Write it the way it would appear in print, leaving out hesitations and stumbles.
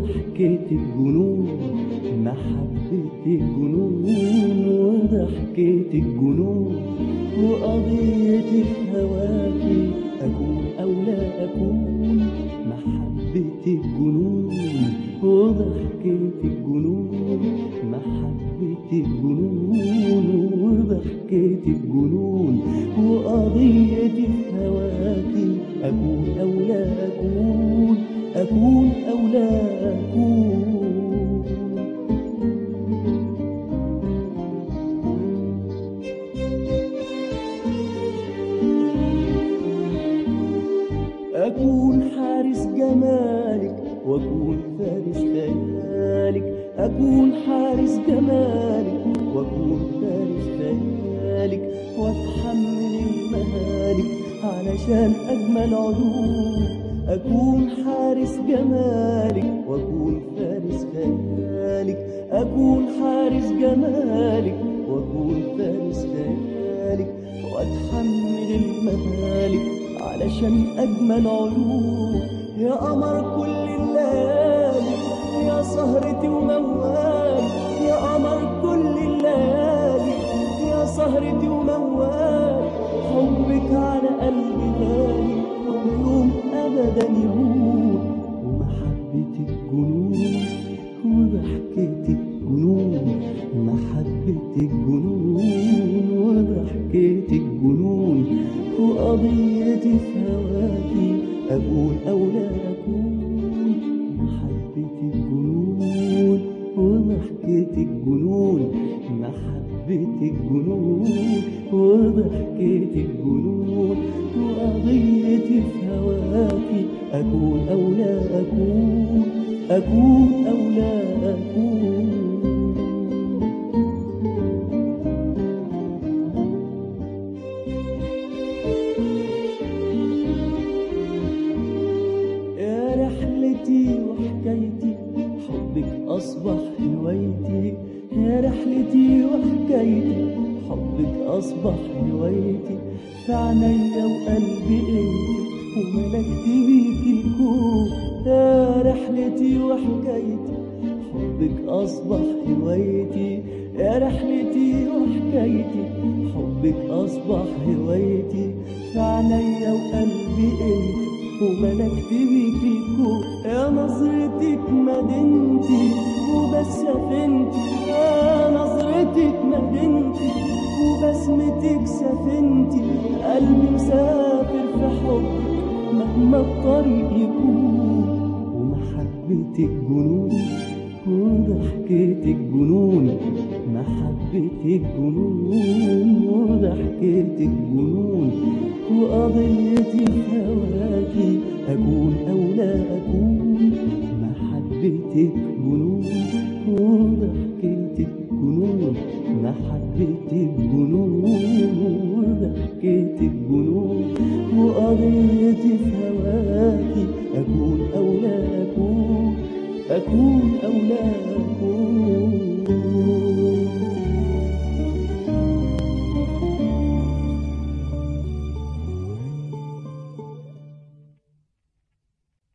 وضحكة الجنون، محبة الجنون وضحكة الجنون، وقضية هواكي أكون أو لا أكون. محبة الجنون وضحكة الجنون، محبة الجنون وضحكة الجنون، وقضية هواكي أكون أو لا أكون، أكون أو لا أكون. أكون حارس جمالك وأكون فارس خيالك، أكون حارس جمالك وأكون فارس خيالك، وأتحمل المهالك علشان أجمل عيون. أكون حارس جمالك وأكون فارس خيالك، أكون حارس جمالك وأكون فارس خيالك، وأتحمل المهالك علشان أجمل عيون. يا قمر كل الليالي يا سهرتي وموالي، يا قمر كل الليالي يا سهرتي وموالي، حبك على قلبي غالي ويوم أبدا يهون. ومحبة الجنون وضحكة الجنون، محبة الجنون وضحكة الجنون، وقضية في هواكي أكون أو لا أكون. محبة الجنون وضحكة الجنون، محبة الجنون وضحكة الجنون، وقضية في هواكي أكون أو لا أكون، أكون أو لا أكون. وحكايتي حبك أصبح هوايتي، يا رحلتي وحكايتي حبك أصبح هوايتي، في عينيا وقلبي انتي وملكت بيكي الكون. يا رحلتي وحكايتي حبك أصبح هوايتي، يا رحلتي وحكايتي حبك أصبح هوايتي، في عينيا وقلبي انتي وملكت بيكي الكون. يا نظرتك مدينتي وبس سفينتي، يا نظرتك مدينتي وبسمتك سفينتي، قلبي مسافر في حبك مهما الطريق يكون. ومحبة الجنون وضحكة الجنون، محبة الجنون وضحكة الجنون، وقضيتي في هواكي أكون أو لا أكون. محبة الجنون وضحكة الجنون، محبة الجنون وضحكة الجنون، وقضيتي في هواكي أكون أو لا أكون، أكون أو لا أكون.